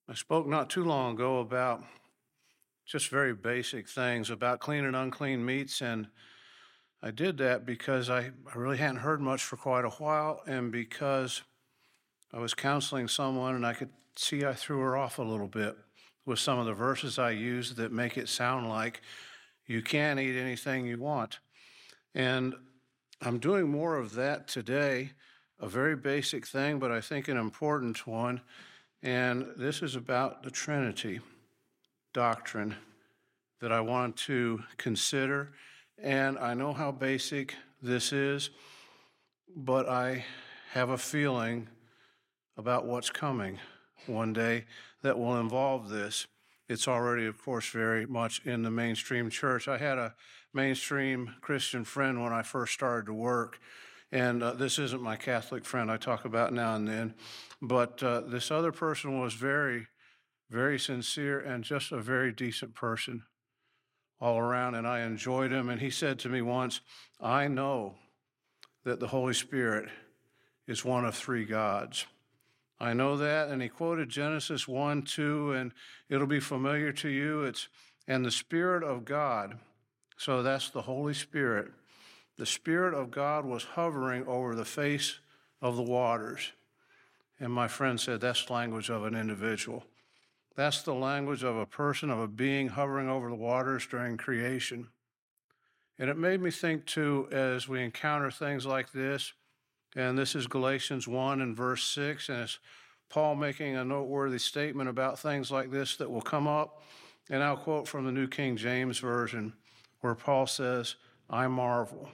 I spoke not too long ago about just very basic things about clean and unclean meats, and I did that because I really hadn't heard much for quite a while, and because I was counseling someone and I could see I threw her off a little bit with some of the verses I used that make it sound like you can eat anything you want. And I'm doing more of that today, a very basic thing, but I think an important one. And this is about the Trinity doctrine that I want to consider. And I know how basic this is, but I have a feeling about what's coming one day that will involve this. It's already, of course, very much in the mainstream church. I had a mainstream Christian friend when I first started to work, and this isn't my Catholic friend I talk about now and then, but this other person was very, very sincere and just a very decent person all around, and I enjoyed him. And he said to me once, I know that the Holy Spirit is one of three gods. I know that, and he quoted Genesis 1, 2, and it'll be familiar to you. And the Spirit of God, so that's the Holy Spirit. The Spirit of God was hovering over the face of the waters. And my friend said, that's the language of an individual. That's the language of a person, of a being hovering over the waters during creation. And it made me think, too, as we encounter things like this, and this is Galatians 1 and verse 6, and it's Paul making a noteworthy statement about things like this that will come up. And I'll quote from the New King James Version, where Paul says, I marvel.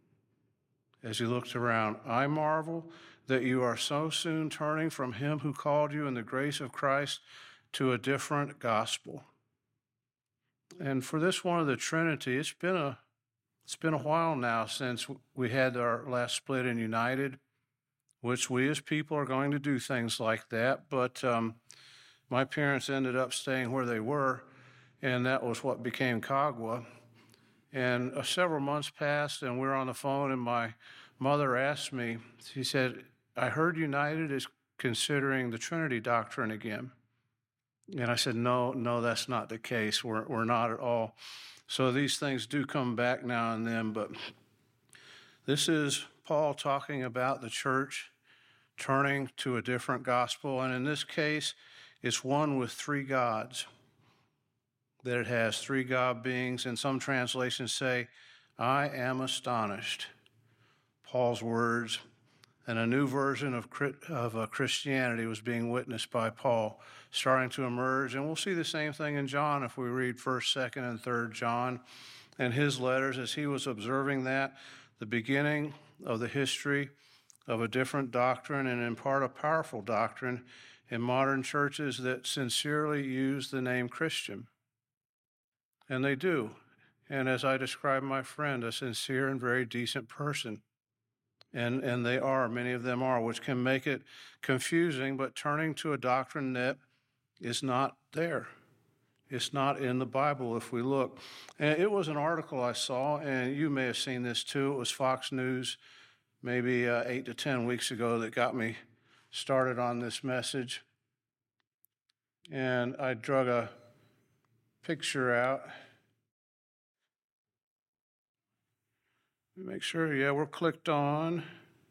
As he looks around, I marvel that you are so soon turning from him who called you in the grace of Christ to a different gospel. And for this one of the Trinity, it's been a while now since we had our last split in United, which we as people are going to do things like that. But my parents ended up staying where they were, and that was what became Cagua. And several months passed, and we were on the phone, and my mother asked me, she said, I heard United is considering the Trinity doctrine again. And I said, no, that's not the case. We're not at all. So these things do come back now and then, but this is Paul talking about the church turning to a different gospel. And in this case, it's one with three gods, that it has three God beings. And some translations say, I am astonished. Paul's words. And a new version of Christianity was being witnessed by Paul, starting to emerge. And we'll see the same thing in John if we read 1st, 2nd, and 3rd John and his letters, as he was observing that, the beginning of the history of a different doctrine, and in part a powerful doctrine in modern churches that sincerely use the name Christian. And they do. And as I described my friend, a sincere and very decent person. And they are, many of them are, which can make it confusing, but turning to a doctrine that is not there. It's not in the Bible if we look. And it was an article I saw, and you may have seen this too. It was Fox News maybe 8 to 10 weeks ago that got me started on this message. And I drug a picture out. Make sure, yeah, we're clicked on.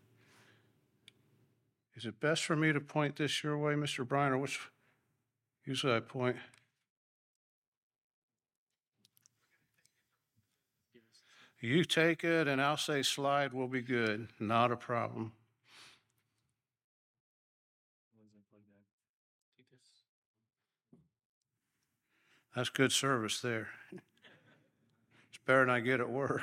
Is it best for me to point this your way, Mr. Bryan, or which? Usually I point. You take it, and I'll say slide will be good. Not a problem. That's good service there. It's better than I get at work.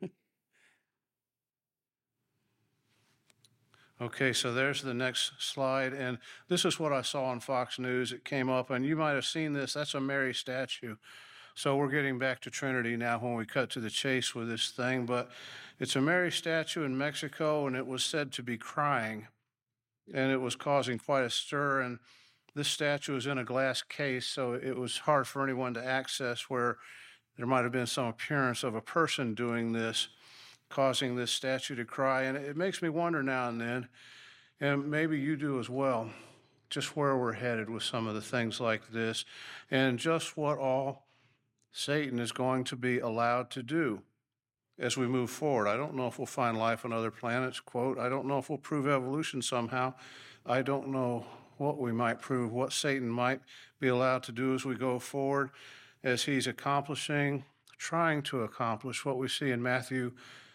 Okay, so there's the next slide, and this is what I saw on Fox News. It came up, and you might have seen this. That's a Mary statue. So we're getting back to Trinity now when we cut to the chase with this thing, but it's a Mary statue in Mexico, and it was said to be crying, and it was causing quite a stir. And this statue is in a glass case, so it was hard for anyone to access, where there might have been some appearance of a person doing this, causing this statue to cry. And it makes me wonder now and then, and maybe you do as well, just where we're headed with some of the things like this, and just what all Satan is going to be allowed to do as we move forward. I don't know if we'll find life on other planets, quote. I don't know if we'll prove evolution somehow. I don't know what we might prove, what Satan might be allowed to do as we go forward, as he's trying to accomplish what we see in Matthew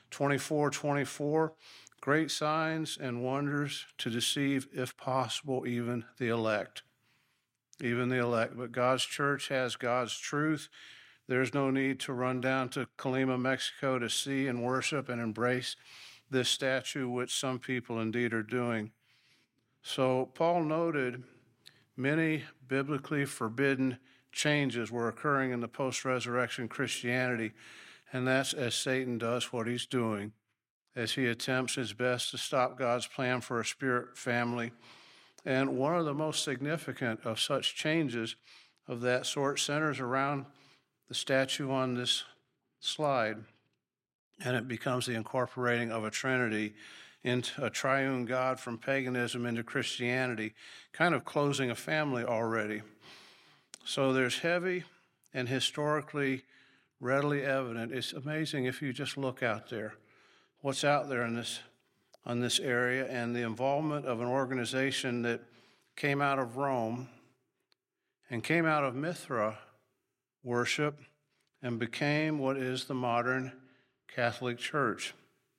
24:24, great signs and wonders to deceive, if possible, even the elect. Even the elect. But God's church has God's truth. There's no need to run down to Colima, Mexico to see and worship and embrace this statue, which some people indeed are doing. So Paul noted many biblically forbidden changes were occurring in the post-resurrection Christianity, and that's as Satan does what he's doing, as he attempts his best to stop God's plan for a spirit family. And one of the most significant of such changes of that sort centers around the statue on this slide, and it becomes the incorporating of a Trinity into a triune God from paganism into Christianity, kind of closing a family already. So there's heavy and historically readily evident. It's amazing if you just look out there, what's out there on this area, and the involvement of an organization that came out of Rome and came out of Mithra worship and became what is the modern Catholic Church.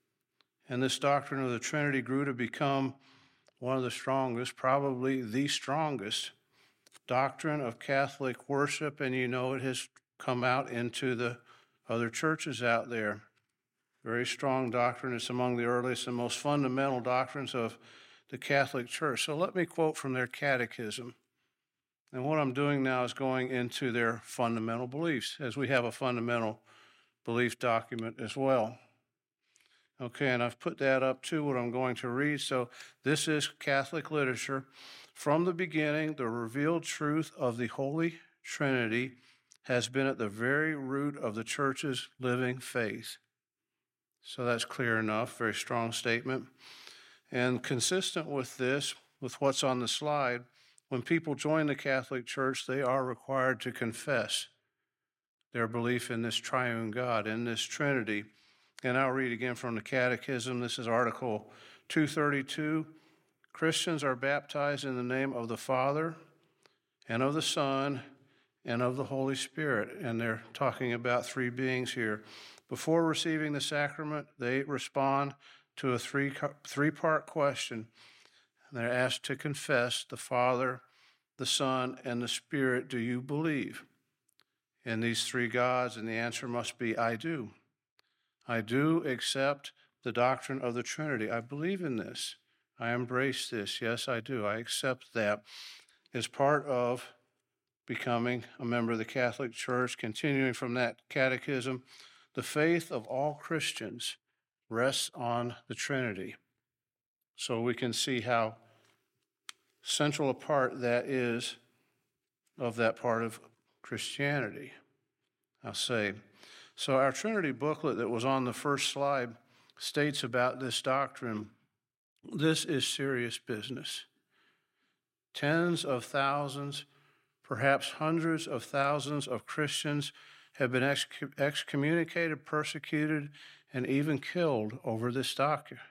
And this doctrine of the Trinity grew to become one of the strongest, probably the strongest doctrine of Catholic worship, and it has come out into the other churches out there. Very strong doctrine. It's among the earliest and most fundamental doctrines of the Catholic Church. So let me quote from their catechism. And what I'm doing now is going into their fundamental beliefs, as we have a fundamental belief document as well. Okay, and I've put that up too, what I'm going to read. So this is Catholic literature. From the beginning, the revealed truth of the Holy Trinity has been at the very root of the Church's living faith. So that's clear enough, very strong statement. And consistent with this, with what's on the slide, when people join the Catholic Church, they are required to confess their belief in this triune God, in this Trinity. And I'll read again from the Catechism. This is Article 232. Christians are baptized in the name of the Father and of the Son and of the Holy Spirit. And they're talking about three beings here. Before receiving the sacrament, they respond to a three-part question. And they're asked to confess the Father, the Son, and the Spirit. Do you believe in these three gods? And the answer must be, I do. I do accept the doctrine of the Trinity. I believe in this. I embrace this. Yes, I do. I accept that as part of becoming a member of the Catholic Church. Continuing from that catechism, the faith of all Christians rests on the Trinity. So we can see how central a part that is of that part of Christianity, I'll say. So our Trinity booklet that was on the first slide states about this doctrine, this is serious business. Tens of thousands, perhaps hundreds of thousands of Christians have been excommunicated, persecuted, and even killed over this doctrine.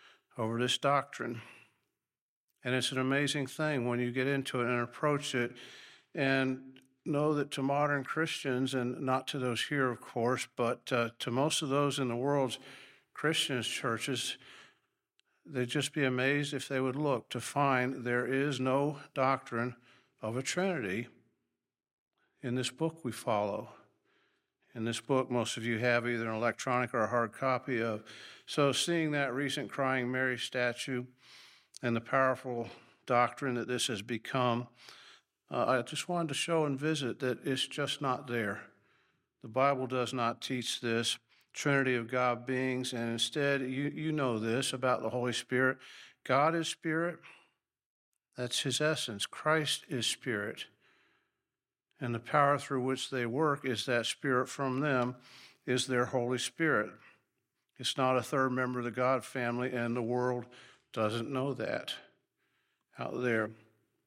And it's an amazing thing when you get into it and approach it and know that to modern Christians, and not to those here, of course, but to most of those in the world's Christian churches, they'd just be amazed if they would look to find there is no doctrine of a Trinity in this book we follow. In this book, most of you have either an electronic or a hard copy of. So seeing that recent Crying Mary statue and the powerful doctrine that this has become, I just wanted to show and visit that it's just not there. The Bible does not teach this Trinity of God beings, and instead, you know this about the Holy Spirit. God is Spirit. That's his essence. Christ is Spirit. And the power through which they work is that Spirit from them is their Holy Spirit. It's not a third member of the God family, and the world doesn't know that out there.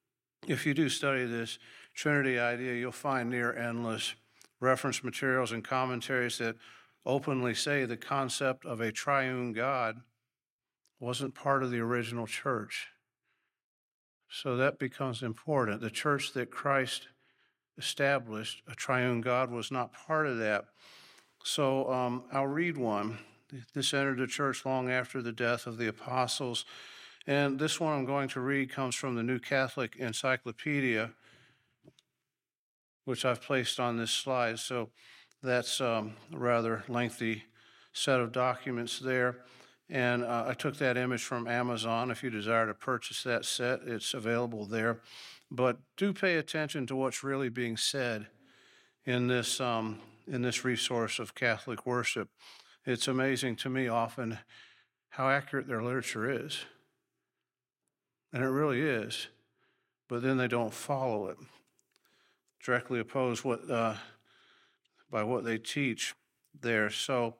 if you do study this Trinity idea, you'll find near endless reference materials and commentaries that openly say the concept of a triune God wasn't part of the original church. So that becomes important. The church that Christ established, a triune God, was not part of that. So I'll read one. This entered the church long after the death of the apostles. And this one I'm going to read comes from the New Catholic Encyclopedia, which I've placed on this slide. So that's a rather lengthy set of documents there. And I took that image from Amazon. If you desire to purchase that set, it's available there. But do pay attention to what's really being said in this resource of Catholic worship. It's amazing to me often how accurate their literature is. And it really is. But then they don't follow it. Directly opposed by what they teach there. So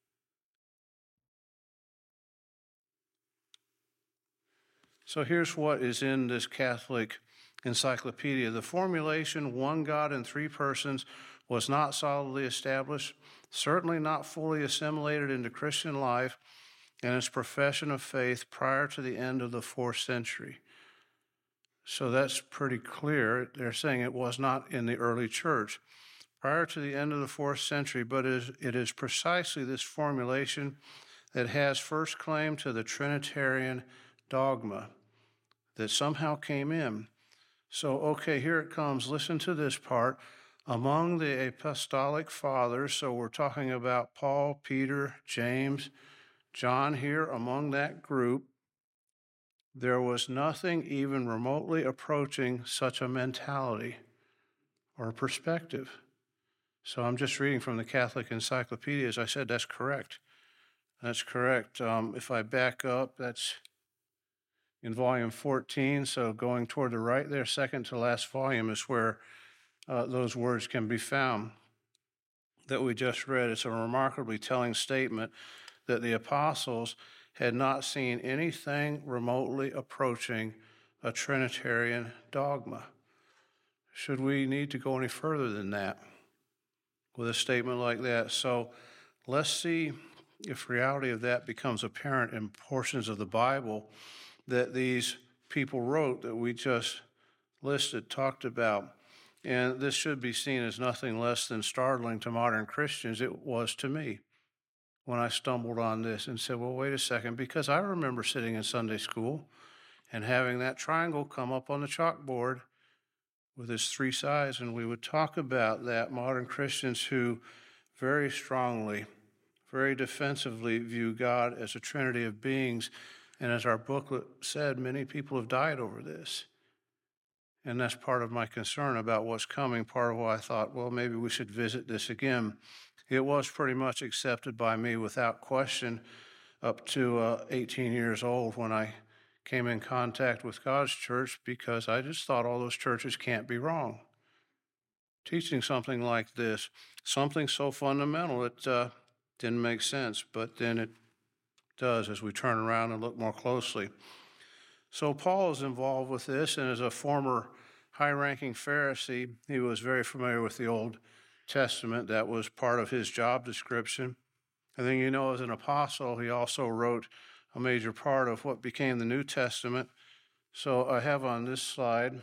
here's what is in this Catholic encyclopedia. The formulation, one God in three persons, was not solidly established, certainly not fully assimilated into Christian life and its profession of faith prior to the end of the 4th century. So that's pretty clear. They're saying it was not in the early church prior to the end of the 4th century, but it is precisely this formulation that has first claim to the Trinitarian dogma that somehow came in. So, okay, here it comes. Listen to this part. Among the apostolic fathers, so we're talking about Paul, Peter, James, John here, among that group, there was nothing even remotely approaching such a mentality or perspective. So I'm just reading from the Catholic Encyclopedia. As I said, that's correct. That's correct. If I back up, that's in volume 14, so going toward the right there, second to last volume is where those words can be found that we just read. It's a remarkably telling statement that the apostles had not seen anything remotely approaching a Trinitarian dogma. Should we need to go any further than that with a statement like that? So let's see if reality of that becomes apparent in portions of the Bible that these people wrote that we just listed, talked about. And this should be seen as nothing less than startling to modern Christians. It was to me when I stumbled on this and said, well, wait a second, because I remember sitting in Sunday school and having that triangle come up on the chalkboard with its 3 sides, and we would talk about that. Modern Christians who very strongly, very defensively view God as a trinity of beings, and as our booklet said, many people have died over this. And that's part of my concern about what's coming, part of why I thought, well, maybe we should visit this again. It was pretty much accepted by me without question up to 18 years old when I came in contact with God's church, because I just thought all those churches can't be wrong. Teaching something like this, something so fundamental, it didn't make sense, but then it does as we turn around and look more closely. So Paul is involved with this, and as a former high-ranking Pharisee, he was very familiar with the Old Testament. That was part of his job description. And then, as an apostle, he also wrote a major part of what became the New Testament. So I have on this slide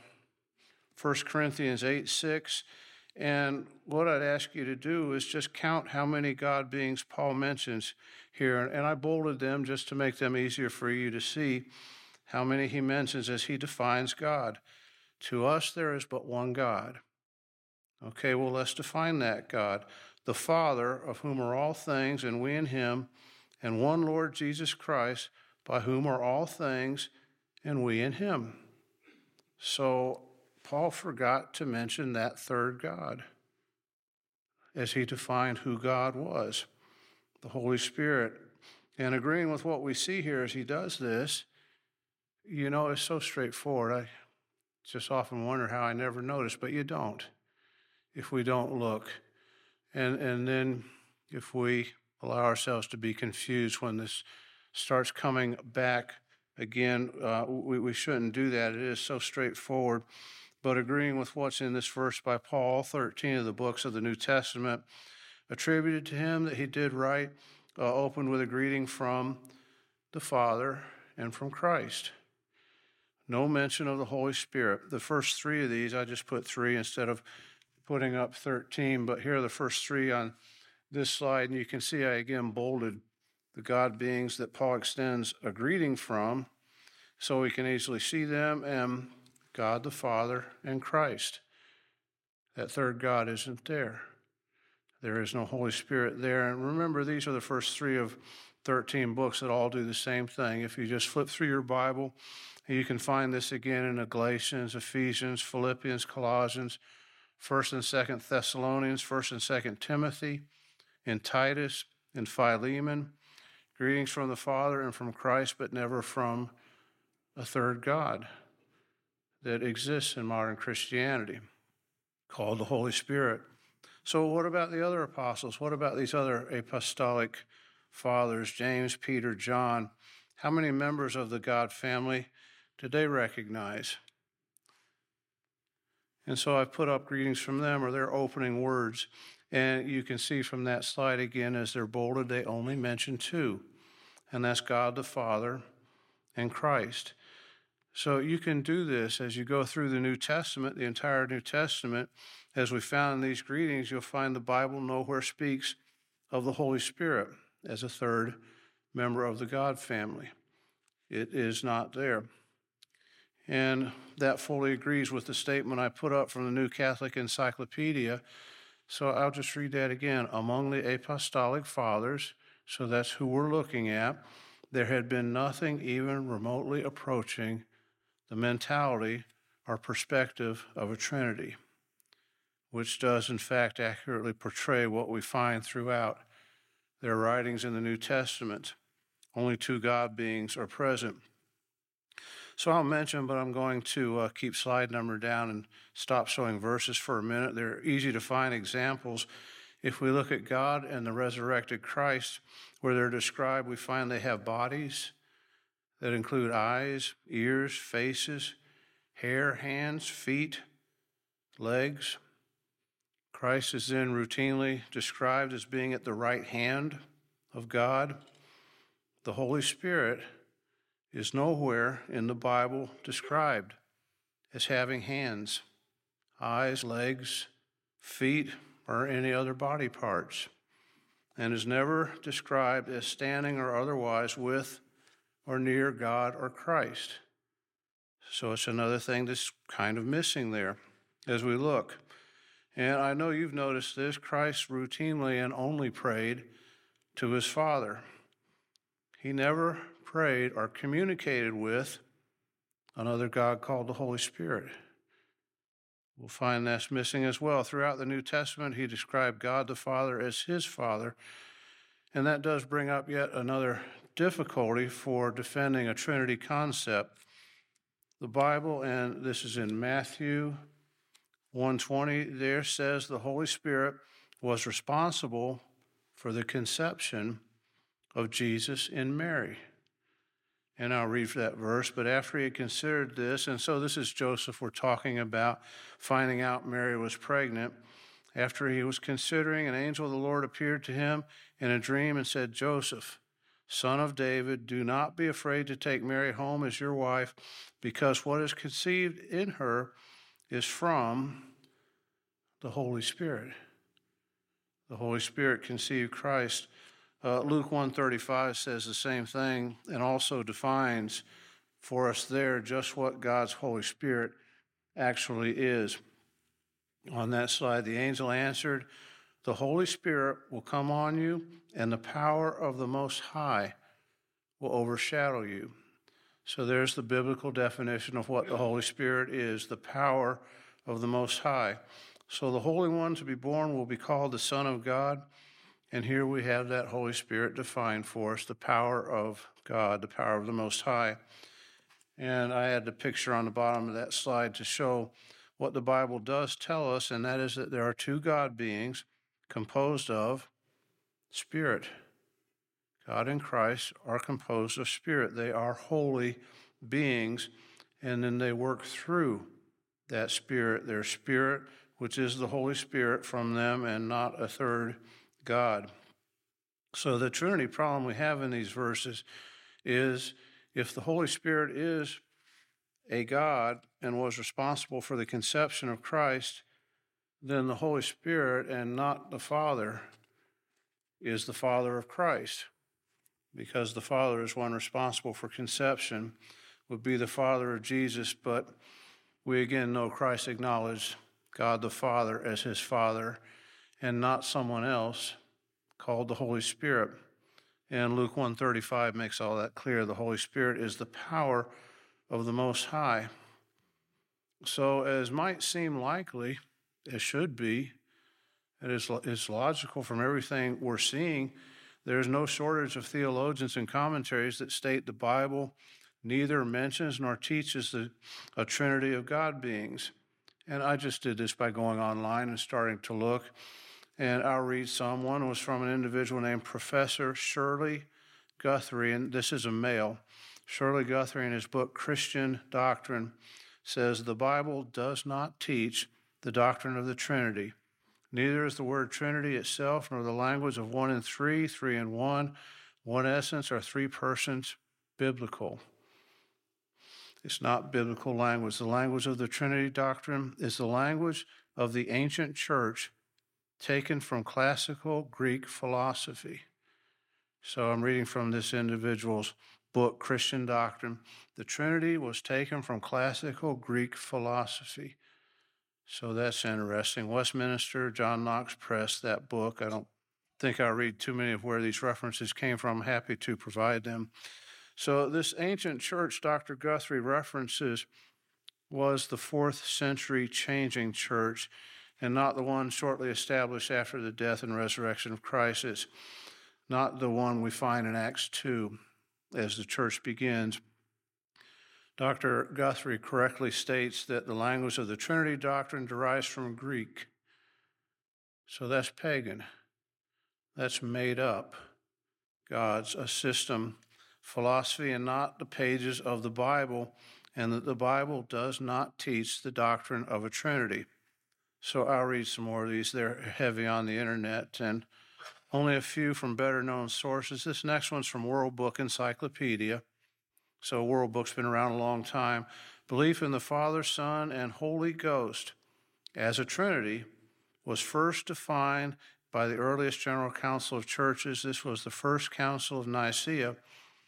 1 Corinthians 8:6. And what I'd ask you to do is just count how many God beings Paul mentions here. And I bolded them just to make them easier for you to see how many he mentions as he defines God. To us, there is but one God. Okay, well, let's define that God. The Father, of whom are all things, and we in him, and one Lord Jesus Christ, by whom are all things, and we in him. So Paul forgot to mention that third God as he defined who God was, the Holy Spirit. And agreeing with what we see here as he does this, it's so straightforward. I just often wonder how I never noticed, but you don't if we don't look. And then if we allow ourselves to be confused when this starts coming back Again, we shouldn't do that. It is so straightforward. But agreeing with what's in this verse by Paul, 13 of the books of the New Testament, attributed to him that he did right, opened with a greeting from the Father and from Christ. No mention of the Holy Spirit. The first three of these, I just put 3 instead of putting up 13, but here are the first 3 on this slide, and you can see I again bolded the God beings that Paul extends a greeting from, so we can easily see them, and God the Father and Christ. That third God isn't there. There is no Holy Spirit there. And remember, these are the first 3 of 13 books that all do the same thing. If you just flip through your Bible, you can find this again in Galatians, Ephesians, Philippians, Colossians, 1st and 2nd Thessalonians, 1st and 2nd Timothy, in Titus, in Philemon. Greetings from the Father and from Christ, but never from a third God that exists in modern Christianity, called the Holy Spirit. So what about the other apostles? What about these other apostolic fathers, James, Peter, John? How many members of the God family did they recognize? And so I've put up greetings from them, or their opening words. And you can see from that slide again, as they're bolded, they only mention 2. And that's God the Father and Christ. So you can do this as you go through the New Testament, the entire New Testament. As we found in these greetings, you'll find the Bible nowhere speaks of the Holy Spirit as a third member of the God family. It is not there. And that fully agrees with the statement I put up from the New Catholic Encyclopedia. So I'll just read that again. Among the apostolic fathers, so that's who we're looking at, there had been nothing even remotely approaching the mentality or perspective of a Trinity, which does in fact accurately portray what we find throughout their writings in the New Testament. Only 2 God beings are present. So I'll mention, but I'm going to keep slide number down and stop showing verses for a minute. They're easy to find examples. If we look at God and the resurrected Christ, where they're described, we find they have bodies that include eyes, ears, faces, hair, hands, feet, legs. Christ is then routinely described as being at the right hand of God. The Holy Spirit is nowhere in the Bible described as having hands, eyes, legs, feet, or any other body parts, and is never described as standing or otherwise with or near God or Christ. So it's another thing that's kind of missing there as we look. And I know you've noticed this, Christ routinely and only prayed to his Father. He never prayed or communicated with another God called the Holy Spirit. We'll find that's missing as well. Throughout the New Testament, he described God the Father as his Father, and that does bring up yet another difficulty for defending a Trinity concept. The Bible, and this is in Matthew 1:20, there says the Holy Spirit was responsible for the conception of Jesus in Mary. And I'll read that verse, but after he had considered this, and so this is Joseph we're talking about, finding out Mary was pregnant. After he was considering, an angel of the Lord appeared to him in a dream and said, Joseph, son of David, do not be afraid to take Mary home as your wife, because what is conceived in her is from the Holy Spirit. The Holy Spirit conceived Christ. Luke 1:35 says the same thing and also defines for us there just what God's Holy Spirit actually is. On that slide, the angel answered, the Holy Spirit will come on you, and the power of the Most High will overshadow you. So there's the biblical definition of what the Holy Spirit is, the power of the Most High. So the Holy One to be born will be called the Son of God. And here we have that Holy Spirit defined for us, the power of God, the power of the Most High. And I had the picture on the bottom of that slide to show what the Bible does tell us, and that is that there are 2 God beings composed of spirit, God and Christ are composed of spirit. They are holy beings, and then they work through that spirit, their spirit, which is the Holy Spirit from them and not a third God. So the Trinity problem we have in these verses is if the Holy Spirit is a God and was responsible for the conception of Christ, then the Holy Spirit and not the Father is the Father of Christ, because the Father is one responsible for conception, would be the Father of Jesus, but we again know Christ acknowledged God the Father as his Father and not someone else called the Holy Spirit. And Luke 1:35 makes all that clear. The Holy Spirit is the power of the Most High. So as might seem likely, it should be, it's logical from everything we're seeing. There's no shortage of theologians and commentaries that state the Bible neither mentions nor teaches a trinity of God beings. And I just did this by going online and starting to look. And I'll read some. One was from an individual named Professor Shirley Guthrie, and this is a male. Shirley Guthrie, in his book Christian Doctrine, says the Bible does not teach the doctrine of the Trinity. Neither is the word Trinity itself, nor the language of one in three, three in one essence, or three persons biblical. It's not biblical language. The language of the Trinity doctrine is the language of the ancient church taken from classical Greek philosophy. So I'm reading from this individual's book, Christian Doctrine. The Trinity was taken from classical Greek philosophy. So that's interesting. Westminster, John Knox Press, that book. I don't think I'll read too many of where these references came from. I'm happy to provide them. So this ancient church Dr. Guthrie references was the 4th century changing church and not the one shortly established after the death and resurrection of Christ. It's not the one we find in Acts 2 as the church begins. Dr. Guthrie correctly states that the language of the Trinity doctrine derives from Greek. So that's pagan. That's made up. God's a system, philosophy, and not the pages of the Bible, and that the Bible does not teach the doctrine of a Trinity. So I'll read some more of these. They're heavy on the internet, and only a few from better known sources. This next one's from World Book Encyclopedia. So World Book's been around a long time. Belief in the Father, Son, and Holy Ghost as a Trinity was first defined by the earliest General Council of Churches. This was the First Council of Nicaea,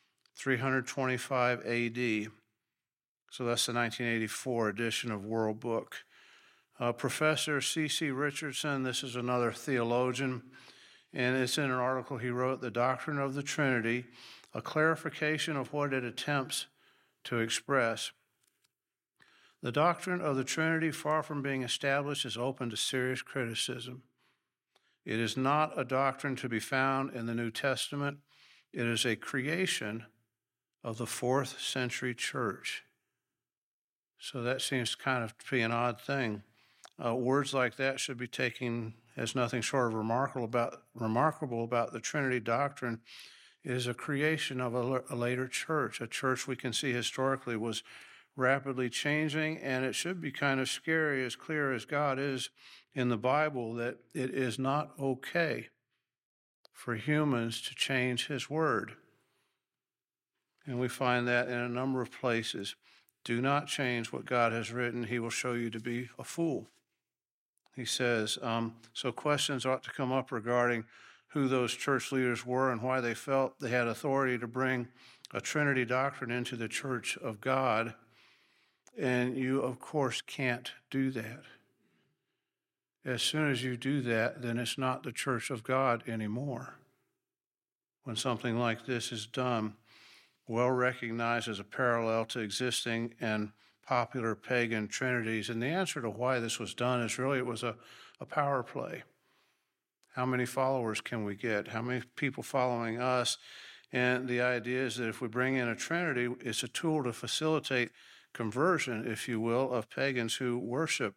325 AD. So that's the 1984 edition of World Book. Professor C.C. Richardson, this is another theologian, and it's in an article he wrote, The Doctrine of the Trinity, a clarification of what it attempts to express. The doctrine of the Trinity, far from being established, is open to serious criticism. It is not a doctrine to be found in the New Testament. It is a creation of the 4th century church. So that seems kind of to be an odd thing. Words like that should be taken as nothing short of remarkable about the Trinity doctrine. It is a creation of a later church, a church we can see historically was rapidly changing, and it should be kind of scary, as clear as God is in the Bible, that it is not okay for humans to change his word. And we find that in a number of places. Do not change what God has written. He will show you to be a fool. He says, so questions ought to come up regarding who those church leaders were and why they felt they had authority to bring a Trinity doctrine into the church of God. And you, of course, can't do that. As soon as you do that, then it's not the church of God anymore. When something like this is done, well recognized as a parallel to existing and popular pagan trinities. And the answer to why this was done is really it was a power play. How many followers can we get? How many people following us? And the idea is that if we bring in a trinity, it's a tool to facilitate conversion, if you will, of pagans who worship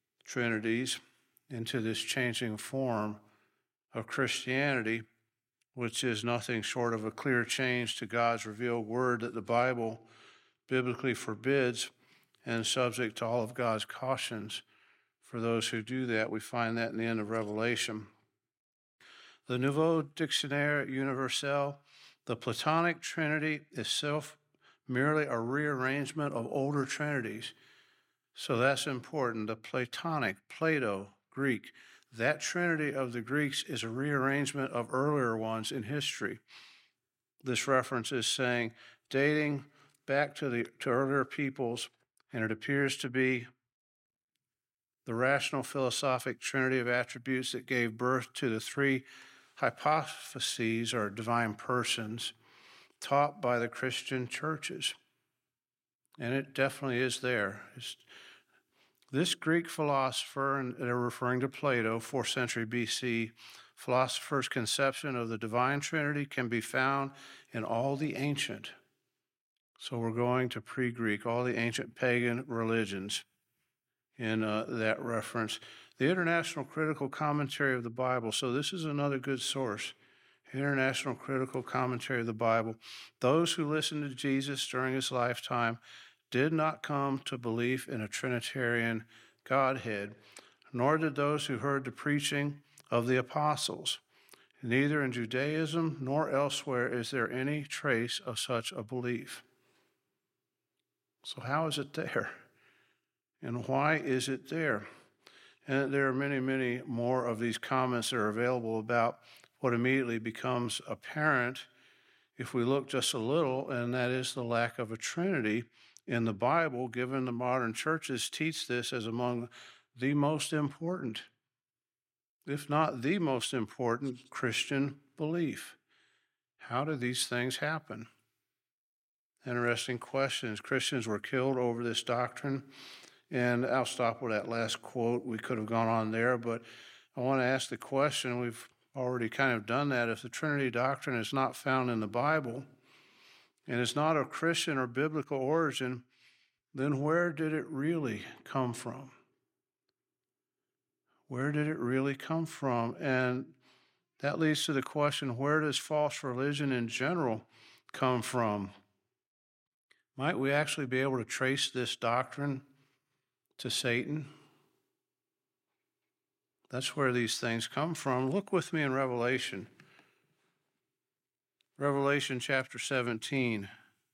trinities into this changing form of Christianity. which is nothing short of a clear change to God's revealed word that the Bible biblically forbids and subject to all of God's cautions for those who do that. We find that in the end of Revelation. The Nouveau Dictionnaire Universel, the Platonic Trinity itself merely a rearrangement of older trinities. So that's important. The Platonic, Plato, Greek, that trinity of the Greeks is a rearrangement of earlier ones in history. This reference is saying, dating back to earlier peoples, and it appears to be the rational philosophic trinity of attributes that gave birth to the three hypostases or divine persons taught by the Christian churches. And it definitely is there. This Greek philosopher, and they're referring to Plato, 4th century BC, philosopher's conception of the divine trinity can be found in all the ancient. So we're going to pre-Greek, all the ancient pagan religions in that reference. The International Critical Commentary of the Bible. So this is another good source. International Critical Commentary of the Bible. Those who listened to Jesus during his lifetime did not come to belief in a Trinitarian Godhead, nor did those who heard the preaching of the apostles. Neither in Judaism nor elsewhere is there any trace of such a belief. So how is it there? And why is it there? And there are many, many more of these comments that are available about what immediately becomes apparent if we look just a little, and that is the lack of a Trinity in the Bible, given the modern churches teach this as among the most important, if not the most important, Christian belief. How do these things happen? Interesting questions. Christians were killed over this doctrine, and I'll stop with that last quote. We could have gone on there, but I want to ask the question, we've already kind of done that. If the Trinity doctrine is not found in the Bible and is not of Christian or biblical origin, then where did it really come from? Where did it really come from? And that leads to the question, where does false religion in general come from? Might we actually be able to trace this doctrine to Satan? That's where these things come from. Look with me in Revelation. Revelation chapter 17.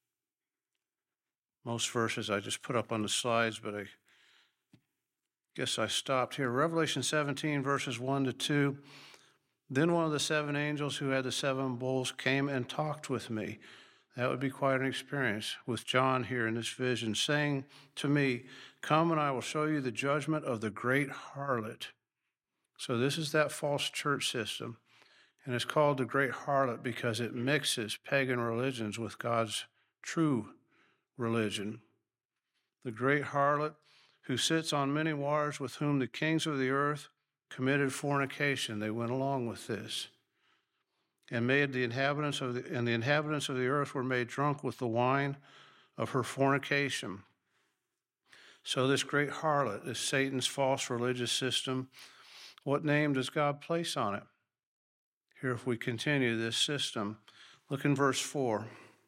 Most verses I just put up on the slides, but I guess I stopped here. Revelation 17, verses 1 to 2. Then one of the seven angels who had the seven bowls came and talked with me. That would be quite an experience with John here in this vision, saying to me, "Come and I will show you the judgment of the great harlot." So this is that false church system. And it's called the great harlot because it mixes pagan religions with God's true religion. The great harlot who sits on many waters, with whom the kings of the earth committed fornication. They went along with this. And made the inhabitants of the earth were made drunk with the wine of her fornication. So this great harlot is Satan's false religious system. What name does God place on it? Here, if we continue this system, look in verse 4.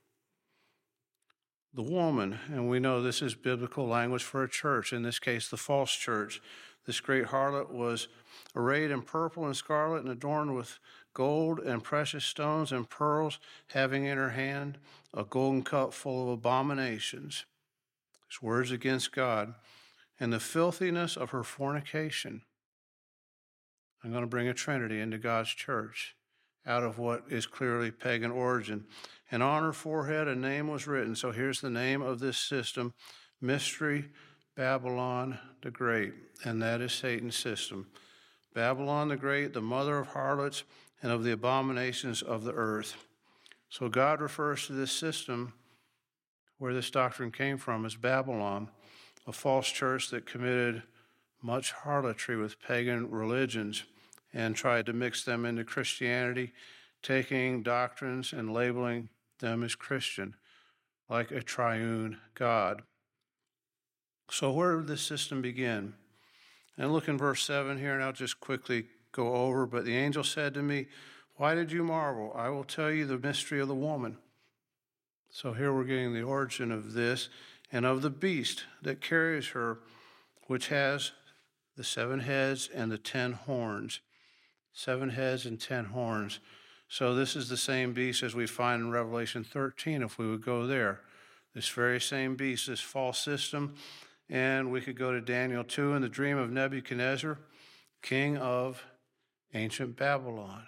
The woman, and we know this is biblical language for a church, in this case the false church. This great harlot was arrayed in purple and scarlet and adorned with gold and precious stones and pearls, having in her hand a golden cup full of abominations, his words against God, and the filthiness of her fornication. I'm going to bring a Trinity into God's church out of what is clearly pagan origin. And on her forehead a name was written. So here's the name of this system, Mystery Babylon the Great. And that is Satan's system. Babylon the Great, the mother of harlots and of the abominations of the earth. So God refers to this system where this doctrine came from as Babylon, a false church that committed much harlotry with pagan religions and tried to mix them into Christianity, taking doctrines and labeling them as Christian, like a triune God. So where did this system begin? And look in verse 7 here, and I'll just quickly go over. But the angel said to me, Why did you marvel? I will tell you the mystery of the woman. So here we're getting the origin of this and of the beast that carries her, which has the 7 heads and the 10 horns. 7 heads and 10 horns. So this is the same beast as we find in Revelation 13, if we would go there. This very same beast, this false system. And we could go to Daniel 2 in the dream of Nebuchadnezzar, king of ancient Babylon.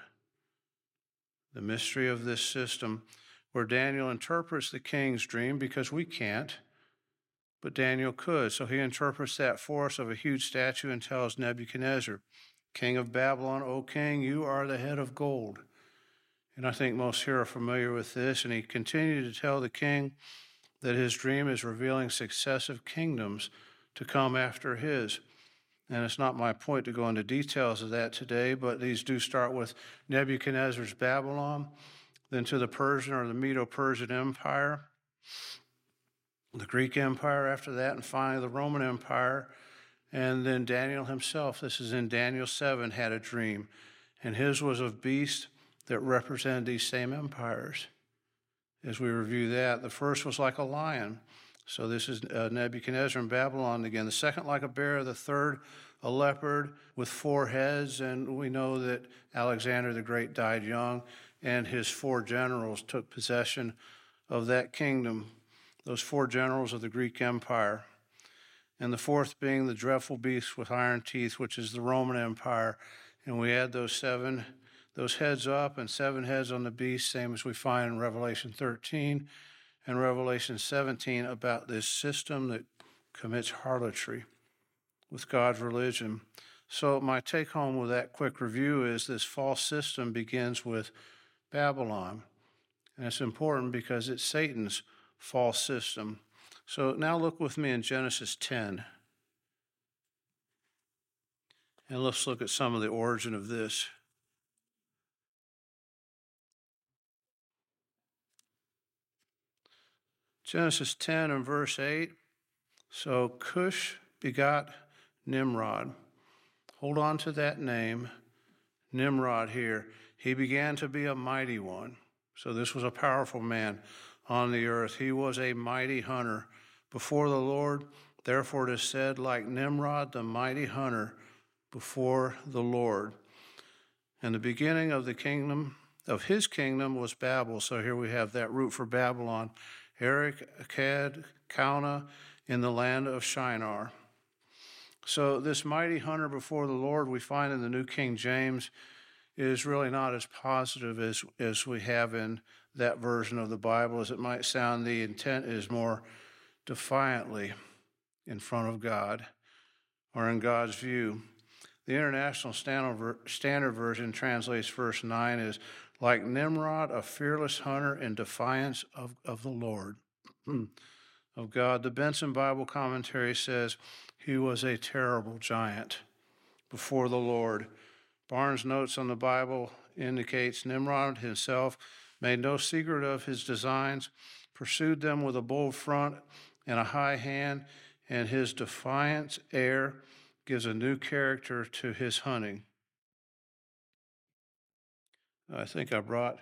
The mystery of this system, where Daniel interprets the king's dream, because we can't, but Daniel could. So he interprets that for us of a huge statue and tells Nebuchadnezzar, king of Babylon, O king, you are the head of gold. And I think most here are familiar with this. And he continued to tell the king that his dream is revealing successive kingdoms to come after his. And it's not my point to go into details of that today, but these do start with Nebuchadnezzar's Babylon, then to the Persian or the Medo-Persian Empire, the Greek Empire after that, and finally the Roman Empire. And then Daniel himself, this is in Daniel 7, had a dream, and his was of beasts that represented these same empires. As we review that, the first was like a lion. So this is Nebuchadnezzar in Babylon again. The second like a bear, the third a leopard with 4 heads. And we know that Alexander the Great died young, and his 4 generals took possession of that kingdom, those 4 generals of the Greek Empire. And the fourth being the dreadful beast with iron teeth, which is the Roman Empire. And we add those heads up and 7 heads on the beast, same as we find in Revelation 13 and Revelation 17 about this system that commits harlotry with God's religion. So my take home with that quick review is this false system begins with Babylon. And it's important because it's Satan's false system. So now look with me in Genesis 10. And let's look at some of the origin of this. Genesis 10 and verse 8. So Cush begot Nimrod. Hold on to that name, Nimrod here. He began to be a mighty one. So this was a powerful man on the earth. He was a mighty hunter before the Lord. Therefore it is said, like Nimrod, the mighty hunter before the Lord. And the beginning of the kingdom, of his kingdom, was Babel. So here we have that root for Babylon. Erech, Akkad, Calneh, in the land of Shinar. So this mighty hunter before the Lord we find in the New King James is really not as positive as we have in that version of the Bible as it might sound. The intent is more defiantly in front of God or in God's view. The International Standard Version translates verse 9 as, like Nimrod, a fearless hunter in defiance of the Lord, of God. The Benson Bible Commentary says he was a terrible giant before the Lord. Barnes' notes on the Bible indicates Nimrod himself made no secret of his designs, pursued them with a bold front and a high hand, and his defiant air gives a new character to his hunting. I think I brought,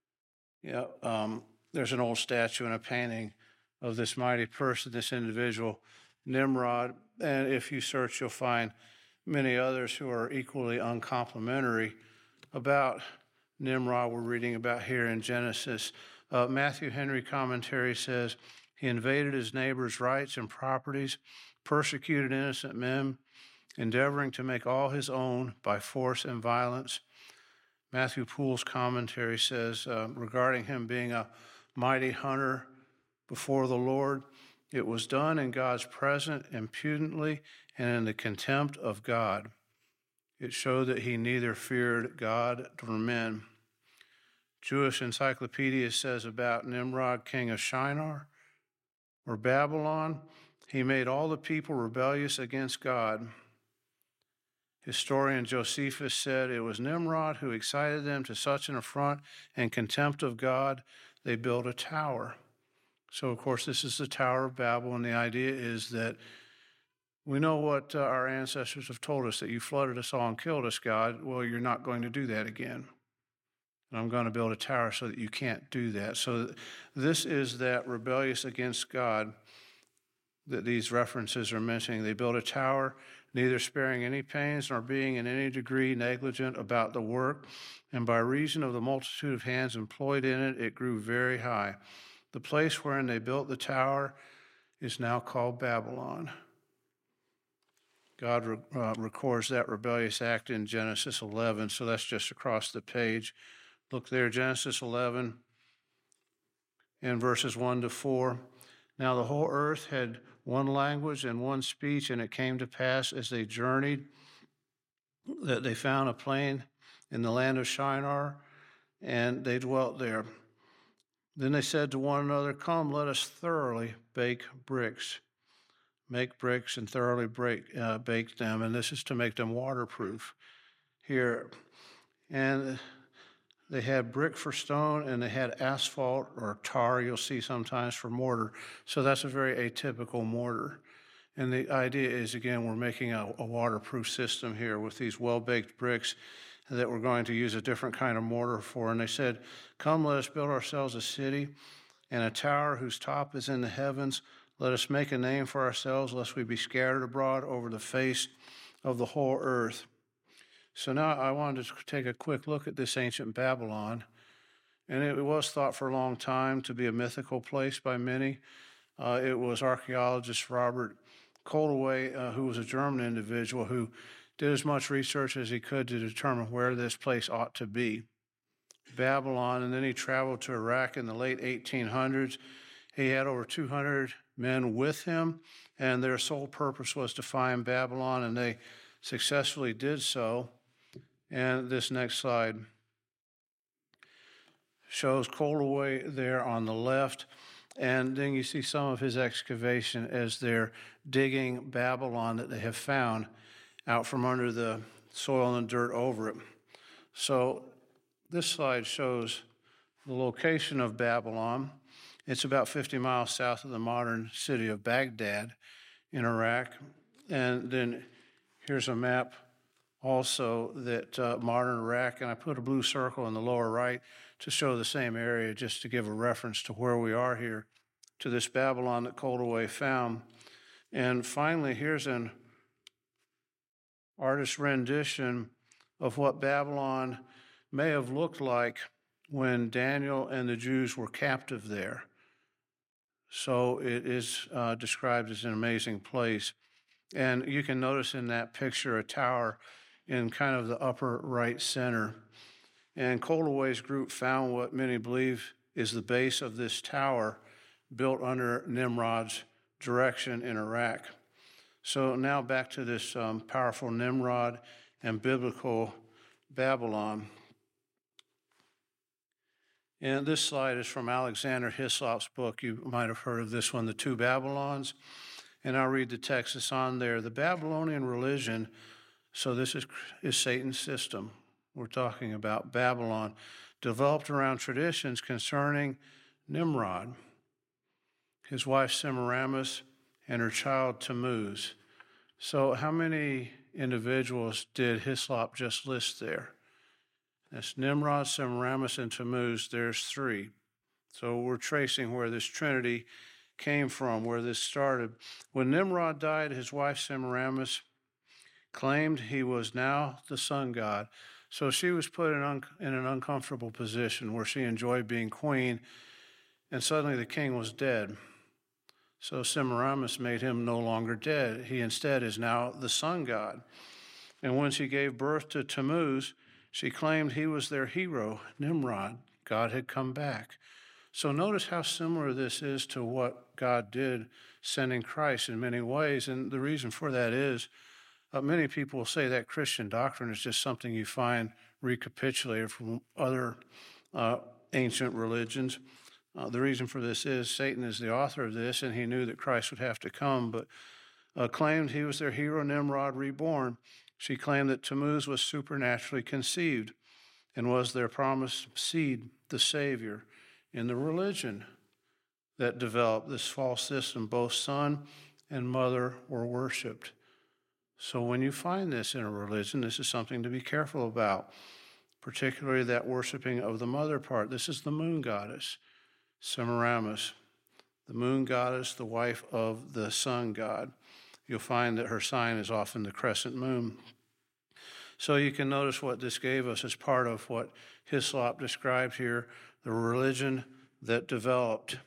there's an old statue and a painting of this mighty person, this individual, Nimrod. And if you search, you'll find many others who are equally uncomplimentary about Nimrod we're reading about here in Genesis. Matthew Henry Commentary says, he invaded his neighbor's rights and properties, persecuted innocent men, endeavoring to make all his own by force and violence. Matthew Poole's commentary says, regarding him being a mighty hunter before the Lord, it was done in God's presence impudently and in the contempt of God. It showed that he neither feared God nor men. Jewish Encyclopedia says about Nimrod, king of Shinar or Babylon, he made all the people rebellious against God. Historian Josephus said it was Nimrod who excited them to such an affront and contempt of God, they built a tower. So, of course, this is the Tower of Babel, and the idea is that we know what our ancestors have told us, that you flooded us all and killed us, God. Well, you're not going to do that again. and I'm going to build a tower so that you can't do that. So this is that rebellious against God that these references are mentioning. They built a tower, neither sparing any pains nor being in any degree negligent about the work, and by reason of the multitude of hands employed in it, it grew very high. The place wherein they built the tower is now called Babylon. God records that rebellious act in Genesis 11, so that's just across the page. Look there, Genesis 11, in verses 1 to 4. Now the whole earth had one language and one speech, and it came to pass as they journeyed that they found a plain in the land of Shinar, and they dwelt there. Then they said to one another, "Come, let us thoroughly bake bricks." Make bricks and thoroughly bake them, and this is to make them waterproof here. And they had brick for stone, and they had asphalt or tar, you'll see sometimes, for mortar. So that's a very atypical mortar. And the idea is, again, we're making a waterproof system here with these well-baked bricks that we're going to use a different kind of mortar for. And they said, "Come, let us build ourselves a city and a tower whose top is in the heavens. Let us make a name for ourselves, lest we be scattered abroad over the face of the whole earth." So now I wanted to take a quick look at this ancient Babylon. And it was thought for a long time to be a mythical place by many. It was archaeologist Robert Koldewey, who was a German individual, who did as much research as he could to determine where this place ought to be. Babylon, and then he traveled to Iraq in the late 1800s. He had over 200 men with him, and their sole purpose was to find Babylon, and they successfully did so. And this next slide shows Koldewey there on the left, and then you see some of his excavation as they're digging Babylon that they have found out from under the soil and dirt over it. So this slide shows the location of Babylon. It's about 50 miles south of the modern city of Baghdad in Iraq. And then here's a map also that modern Iraq, and I put a blue circle in the lower right to show the same area, just to give a reference to where we are here, to this Babylon that Koldewey found. And finally, here's an artist's rendition of what Babylon may have looked like when Daniel and the Jews were captive there. So it is described as an amazing place. And you can notice in that picture a tower in kind of the upper right center. And Koldewey's group found what many believe is the base of this tower built under Nimrod's direction in Iraq. So now back to this powerful Nimrod and biblical Babylon. And this slide is from Alexander Hislop's book. You might have heard of this one, The Two Babylons. And I'll read the text that's on there. The Babylonian religion, so this is Satan's system. We're talking about Babylon, developed around traditions concerning Nimrod, his wife Semiramis, and her child Tammuz. So how many individuals did Hislop just list there? That's Nimrod, Semiramis, and Tammuz. There's three. So we're tracing where this trinity came from, where this started. When Nimrod died, his wife Semiramis claimed he was now the sun god. So she was put in an uncomfortable position where she enjoyed being queen, and suddenly the king was dead. So Semiramis made him no longer dead. He instead is now the sun god. And when she gave birth to Tammuz, she claimed he was their hero, Nimrod. God had come back. So notice how similar this is to what God did, sending Christ in many ways. And the reason for that is many people will say that Christian doctrine is just something you find recapitulated from other ancient religions. The reason for this is Satan is the author of this, and he knew that Christ would have to come, but claimed he was their hero, Nimrod, reborn. She claimed that Tammuz was supernaturally conceived and was their promised seed, the Savior. In the religion that developed this false system, both son and mother were worshipped. So when you find this in a religion, this is something to be careful about. particularly that worshiping of the mother part. This is the moon goddess, Semiramis, the moon goddess, the wife of the sun god. You'll find that her sign is often the crescent moon. So you can notice what this gave us as part of what Hislop described here, the religion that developed.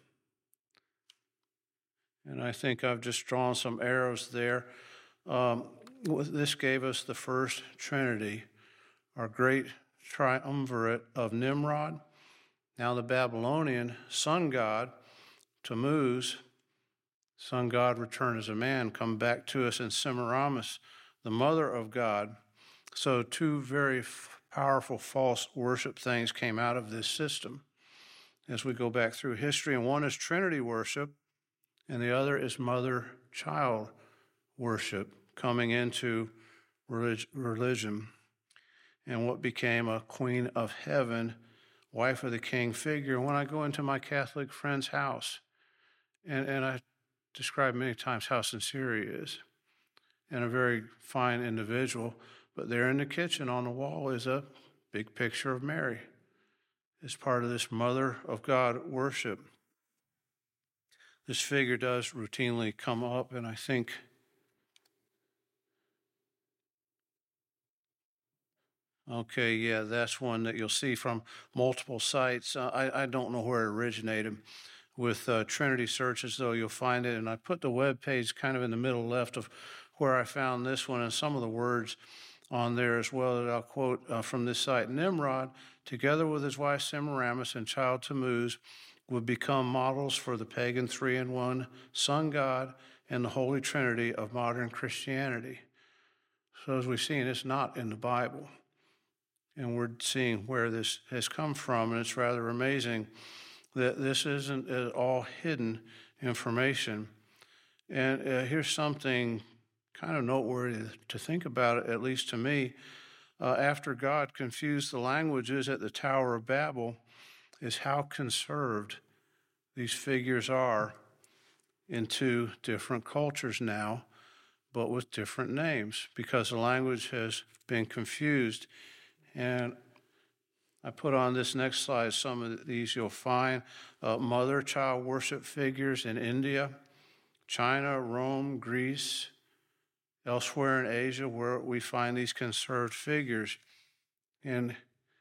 And I think I've just drawn some arrows there. This gave us the first Trinity, our great triumvirate of Nimrod, now the Babylonian sun god, Tammuz, sun god returned as a man, come back to us in Semiramis, the mother of God. So two very powerful false worship things came out of this system as we go back through history. And one is Trinity worship, and the other is mother-child worship coming into religion. And what became a queen of heaven, wife of the king figure. When I go into my Catholic friend's house, and I describe many times how sincere he is, and a very fine individual, but there in the kitchen on the wall is a big picture of Mary as part of this Mother of God worship. This figure does routinely come up, and I think okay, yeah, that's one that you'll see from multiple sites. I don't know where it originated. With Trinity searches, though, you'll find it, and I put the web page kind of in the middle left of where I found this one, and some of the words on there as well that I'll quote from this site. Nimrod, together with his wife Semiramis and child Tammuz, would become models for the pagan three-in-one sun god and the Holy Trinity of modern Christianity. So as we've seen, it's not in the Bible. And we're seeing where this has come from, and it's rather amazing that this isn't at all hidden information. And here's something kind of noteworthy to think about, at least to me. After God confused the languages at the Tower of Babel, is how conserved these figures are in two different cultures now, but with different names, because the language has been confused. And I put on this next slide some of these you'll find. Mother-child worship figures in India, China, Rome, Greece, elsewhere in Asia where we find these conserved figures. And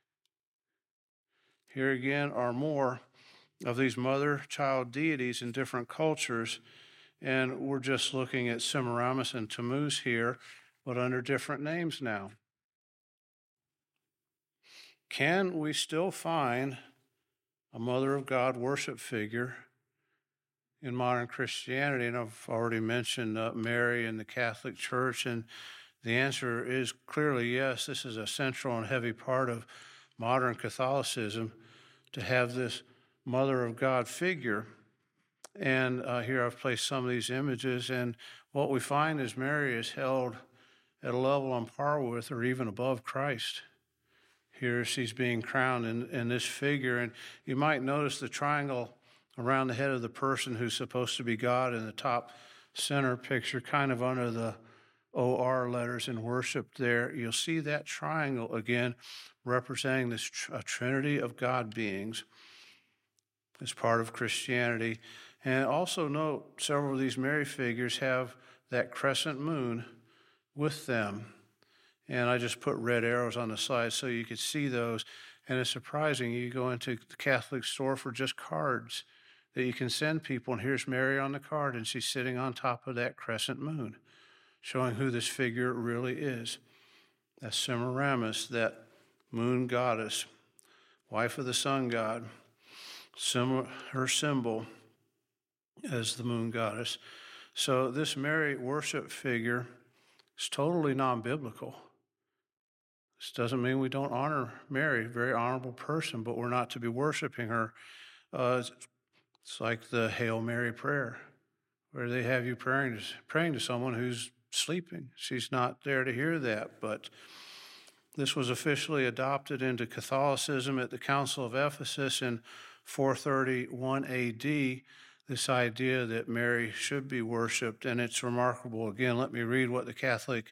here again are more of these mother-child deities in different cultures. And we're just looking at Semiramis and Tammuz here, but under different names now. Can we still find a Mother of God worship figure in modern Christianity? And I've already mentioned Mary and the Catholic Church, and the answer is clearly yes. This is a central and heavy part of modern Catholicism, to have this Mother of God figure. And here I've placed some of these images, and what we find is Mary is held at a level on par with or even above Christ. Here she's being crowned in this figure, and you might notice the triangle around the head of the person who's supposed to be God in the top center picture, kind of under the OR letters in worship there. You'll see that triangle again representing this trinity of God beings as part of Christianity. And also note several of these Mary figures have that crescent moon with them. And I just put red arrows on the side so you could see those. And it's surprising. You go into the Catholic store for just cards that you can send people, and here's Mary on the card, and she's sitting on top of that crescent moon, showing who this figure really is. That's Semiramis, that moon goddess, wife of the sun god. Her symbol as the moon goddess. So this Mary worship figure is totally non-biblical. This doesn't mean we don't honor Mary, a very honorable person, but we're not to be worshiping her. It's like the Hail Mary prayer, where they have you praying to someone who's sleeping. She's not there to hear that, but this was officially adopted into Catholicism at the Council of Ephesus in 431 AD, this idea that Mary should be worshiped, and it's remarkable. Again, let me read what the Catholic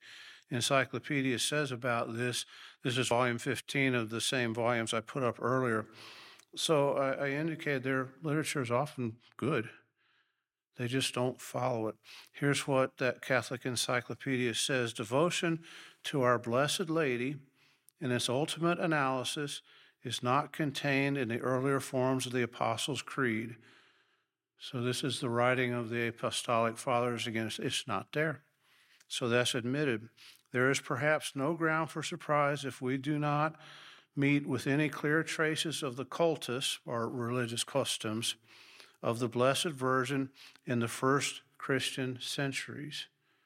Encyclopedia says about this. This is volume 15 of the same volumes I put up earlier. So I indicated their literature is often good. They just don't follow it. Here's what that Catholic Encyclopedia says. Devotion to Our Blessed Lady in its ultimate analysis is not contained in the earlier forms of the Apostles' Creed. So this is the writing of the Apostolic Fathers against, it's not there. So that's admitted. There is perhaps no ground for surprise if we do not meet with any clear traces of the cultus, or religious customs, of the Blessed Virgin in the first Christian centuries.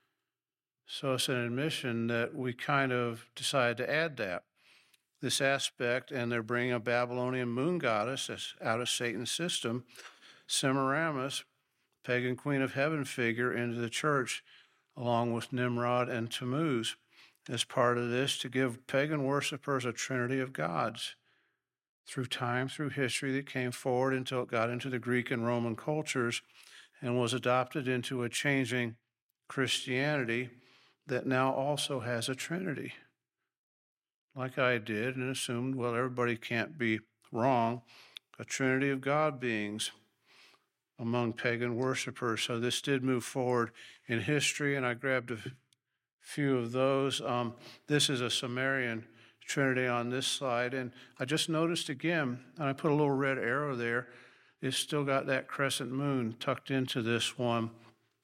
So it's an admission that we kind of decided to add this aspect, and they're bringing a Babylonian moon goddess that's out of Satan's system, Semiramis, pagan queen of heaven figure, into the church, along with Nimrod and Tammuz, as part of this to give pagan worshipers a trinity of gods. Through time, through history, that came forward until it got into the Greek and Roman cultures and was adopted into a changing Christianity that now also has a trinity. Like I did and assumed, well, everybody can't be wrong, a trinity of God beings among pagan worshipers. So this did move forward in history, and I grabbed a few of those. This is a Sumerian Trinity on this slide, and I just noticed again, and I put a little red arrow there, it's still got that crescent moon tucked into this one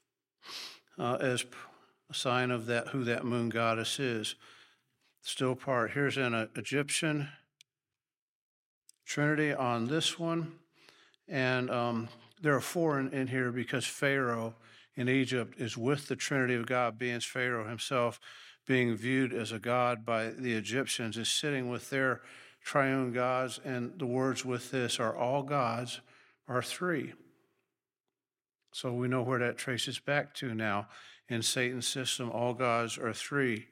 as a sign of that, who that moon goddess is. Still part. Here's an Egyptian Trinity on this one, and there are four in here because Pharaoh in Egypt is with the Trinity of God beings. Pharaoh himself, being viewed as a god by the Egyptians, is sitting with their triune gods, and the words with this are all gods are three. So we know where that traces back to now. In Satan's system, all gods are three.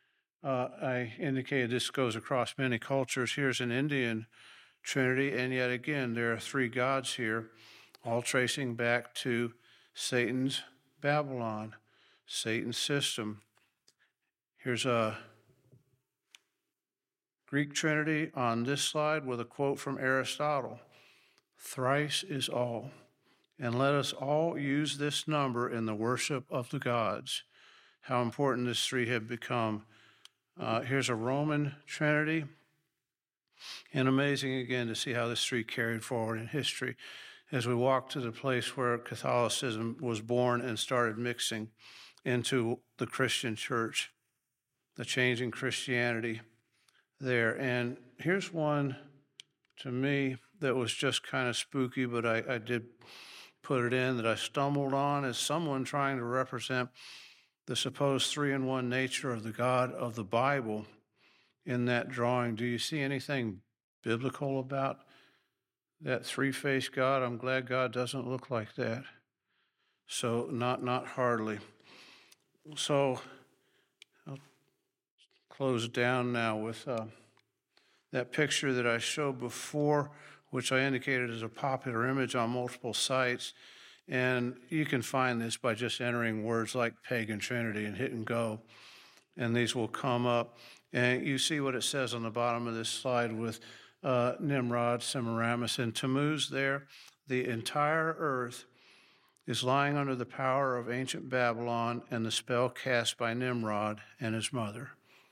I indicated this goes across many cultures. Here's an Indian Trinity, and yet again, there are three gods here, all tracing back to Satan's Babylon, Satan's system. Here's a Greek Trinity on this slide with a quote from Aristotle. Thrice is all, and let us all use this number in the worship of the gods. How important this three have become. Here's a Roman Trinity, and amazing again to see how this three carried forward in history as we walk to the place where Catholicism was born and started mixing into the Christian church, the changing Christianity there. And here's one to me that was just kind of spooky, but I did put it in, that I stumbled on as someone trying to represent the supposed three-in-one nature of the God of the Bible in that drawing. Do you see anything biblical about that three-faced God? I'm glad God doesn't look like that. So not hardly. So I'll close down now with that picture that I showed before, which I indicated as a popular image on multiple sites. And you can find this by just entering words like pagan trinity and hit and go, and these will come up. And you see what it says on the bottom of this slide with Nimrod, Semiramis, and Tammuz there. The entire earth is lying under the power of ancient Babylon and the spell cast by Nimrod and his mother.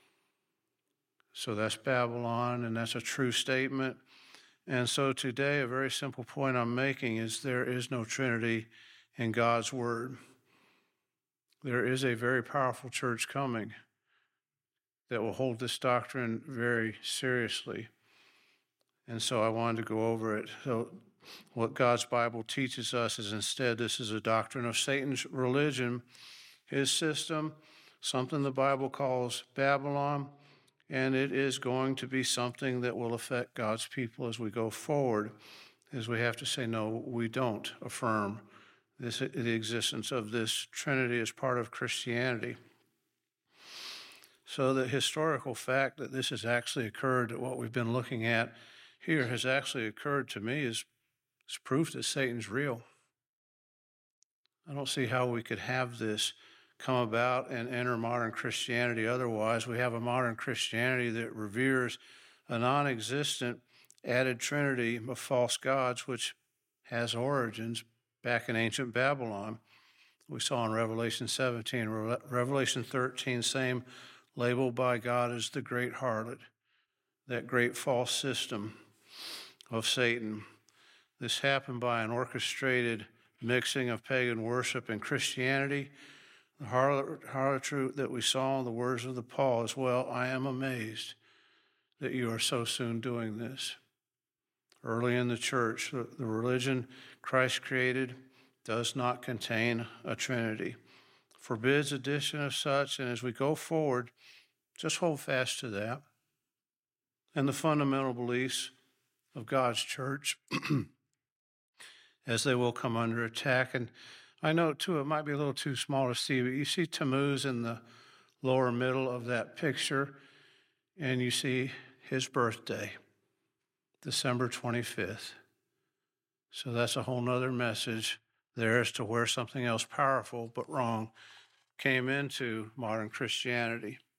So that's Babylon, and that's a true statement. And so today, a very simple point I'm making is there is no Trinity in God's Word. There is a very powerful church coming that will hold this doctrine very seriously. And so I wanted to go over it. So what God's Bible teaches us is instead this is a doctrine of Satan's religion, his system, something the Bible calls Babylon, and it is going to be something that will affect God's people as we go forward, as we have to say, no, we don't affirm the existence of this Trinity as part of Christianity. So the historical fact that this has actually occurred, that what we've been looking at here has actually occurred to me is proof that Satan's real. I don't see how we could have this come about and enter modern Christianity otherwise. We have a modern Christianity that reveres a non-existent added trinity of false gods, which has origins back in ancient Babylon. We saw in Revelation 17, Revelation 13, same labeled by God as the great harlot, that great false system of Satan. This happened by an orchestrated mixing of pagan worship and Christianity. The harlotry that we saw in the words of the Paul as well, I am amazed that you are so soon doing this. Early in the church, the religion Christ created does not contain a trinity, forbids addition of such, and as we go forward, just hold fast to that and the fundamental beliefs of God's church as they will come under attack. And I know, too, it might be a little too small to see, but you see Tammuz in the lower middle of that picture, and you see his birthday, December 25th. So that's a whole nother message there as to where something else powerful but wrong came into modern Christianity.